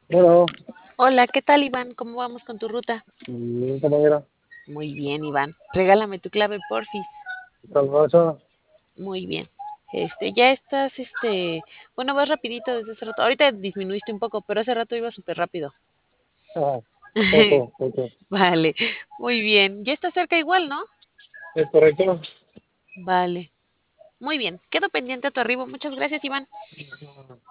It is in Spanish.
Bueno, Hola, ¿qué tal, Iván? ¿Cómo vamos con tu ruta? mi compañera, Muy bien, Iván. Regálame tu clave, porfis. tal raza, Muy bien. Ya estás, bueno, vas rapidito desde hace rato. Ahorita disminuiste un poco, pero hace rato iba súper rápido. ajá, poco, poco. Vale, muy bien. Ya está cerca igual, ¿no? ¿Es correcto? Vale, muy bien. Quedo pendiente a tu arribo. Muchas gracias, Iván.